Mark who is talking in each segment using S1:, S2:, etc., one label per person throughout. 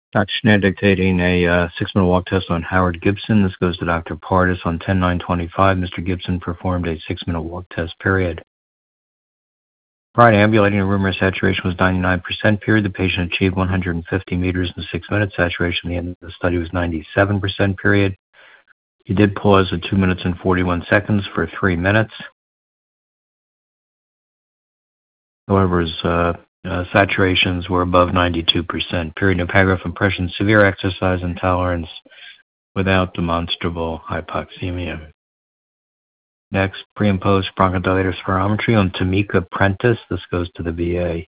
S1: Dr. Schneider dictating a 6-minute walk test on Howard Gibson. This goes to Dr. Pardis on 10/9/25. Mr. Gibson performed a 6-minute walk test period. Prior to ambulating, room air saturation was 99% period. The patient achieved 150 meters in 6 minutes. Saturation at the end of the study was 97% period. He did pause at 2 minutes and 41 seconds for 3 minutes. However, his saturations were above 92%. Period. No paragraph impression. Severe exercise intolerance without demonstrable hypoxemia. Next, pre and post bronchodilator spirometry on Tamika Prentice. This goes to the VA.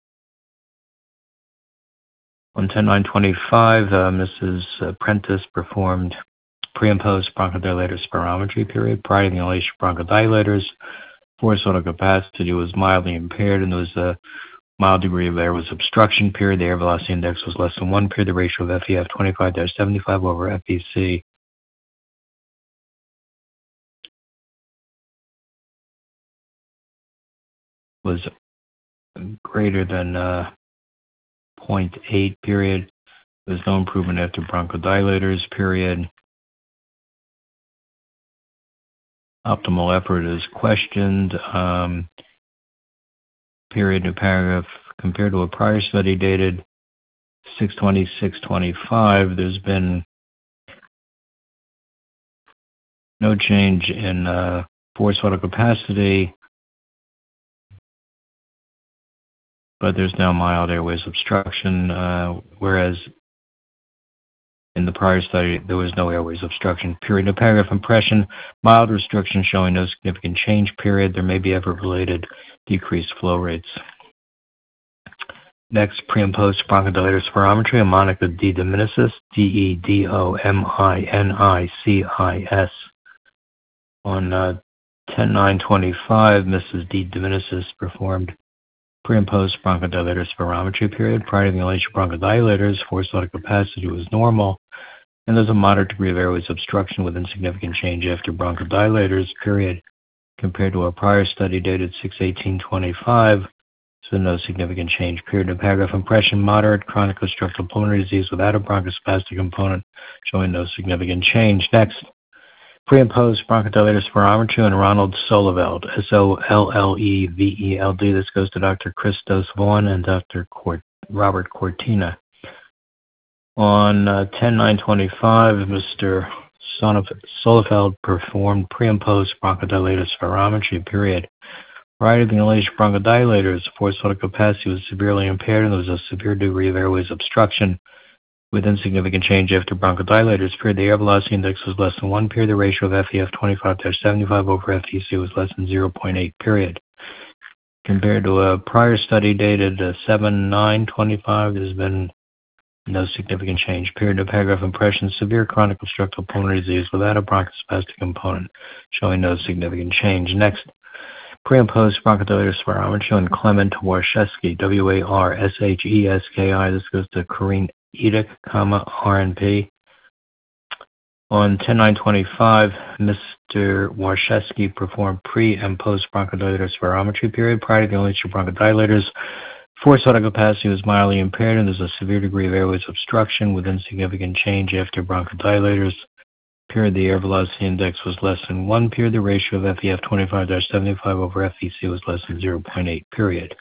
S1: On 10/9/25, Mrs. Prentice performed pre and post bronchodilator spirometry period. Prior to the inhalation of bronchodilators, forced vital capacity was mildly impaired, and there was a mild degree of airways obstruction period. The air velocity index was less than 1 period. The ratio of FEF 25-75 over FVC was greater than 0.8 period. There's no improvement after bronchodilators period. Optimal effort is questioned. Period, new paragraph. Compared to a prior study dated 6/20/25, there's been no change in forced vital capacity, but there's now mild airways obstruction, whereas in the prior study there was no airways obstruction. Period, new paragraph. Impression, mild restriction showing no significant change. Period. There may be effort-related decreased flow rates. Next, pre and post bronchodilator spirometry on Monica D. Dominicis, DEDOMINICIS. On 10/9/25, Mrs. D. Dominicis performed pre and post bronchodilator spirometry period. Prior to the inhalation of bronchodilators, forced vital capacity was normal, and there's a moderate degree of airways obstruction with insignificant change after bronchodilators period. Compared to a prior study dated 6/18/25, so no significant change. Period. In paragraph. Impression, moderate chronic obstructive pulmonary disease without a bronchospastic component, showing no significant change. Next, pre and post bronchodilator spirometry on Ronald Solleveld, Solleveld. This goes to Dr. Christos Vaughan and Dr. Robert Cortina. On 10/9/25, Mr. Solleveld performed pre and post bronchodilator spirometry period. Prior to the inhalation of bronchodilators, forced vital capacity was severely impaired, and there was a severe degree of airways obstruction with insignificant change after bronchodilators period. The air velocity index was less than 1 period. The ratio of FEF 25-75 over FVC was less than 0.8 period. Compared to a prior study dated 7/9/25, there's been no significant change. Period. No paragraph. Impression, severe chronic obstructive pulmonary disease without a bronchospastic component, showing no significant change. Next, pre and post bronchodilator spirometry on Clement Warshesky, WARSHESKI. This goes to Corinne Edick, RNP. On 10/9/25, Mr. Warshesky performed pre and post bronchodilator spirometry period. Prior to the inhalation of bronchodilators, forced vital capacity was mildly impaired, and there's a severe degree of airways obstruction with insignificant change after bronchodilators. Period. The air velocity index was less than 1 period. The ratio of FEF 25-75 over FVC was less than 0.8 period.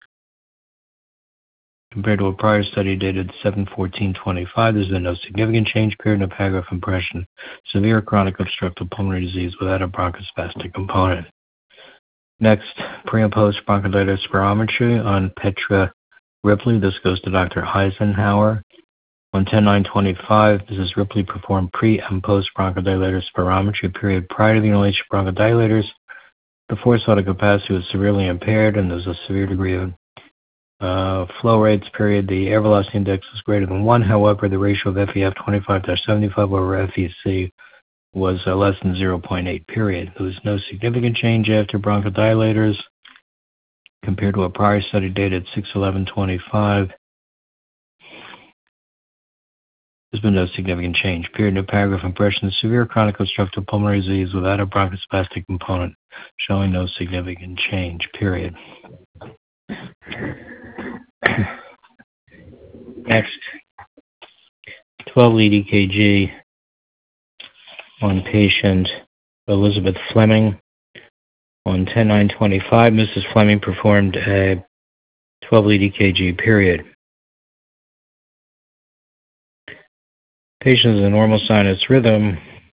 S1: Compared to a prior study dated 7/14/25, there's been no significant change. Period. No paragraph. Impression, severe chronic obstructive pulmonary disease without a bronchospastic component. Next, pre and post bronchodilator spirometry on Petra Ripley. This goes to Dr. Eisenhower. On 10/9/25, Mrs. Ripley performed pre and post bronchodilator spirometry period. Prior to the inhalation of bronchodilators, the forced vital capacity was severely impaired, and there's a severe degree of flow rates period. The air velocity index was greater than 1. However, the ratio of FEF 25-75 over FVC was less than 0.8 period. There was no significant change after bronchodilators. Compared to a prior study dated 6/11/25, there's been no significant change. Period. No paragraph. Impression, severe chronic obstructive pulmonary disease without a bronchospastic component, showing no significant change. Period. Next, 12-lead EKG on patient Elizabeth Fleming. On 10/9/25, Mrs. Fleming performed a 12-lead EKG period. Patient is a normal sinus rhythm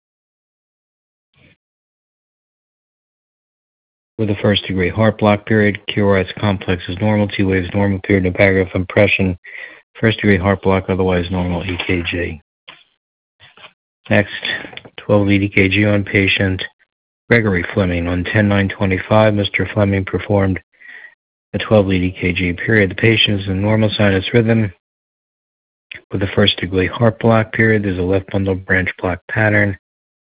S1: with a first-degree heart block period. QRS complex is normal. T waves normal. Period. No paragraph impression. First-degree heart block, otherwise normal EKG. Next, 12-lead EKG on patient Gregory Fleming. On 10/9/25, Mr. Fleming performed a 12-lead EKG period. The patient is in normal sinus rhythm with a first-degree heart block period. There's a left bundle branch block pattern.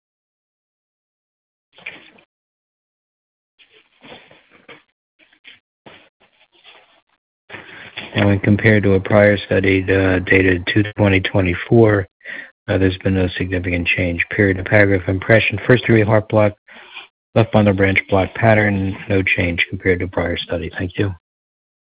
S1: And when compared to a prior study dated 2/20/24, there's been no significant change. Period. No paragraph impression. First-degree heart block, left bundle branch block pattern, no change compared to prior study. Thank you.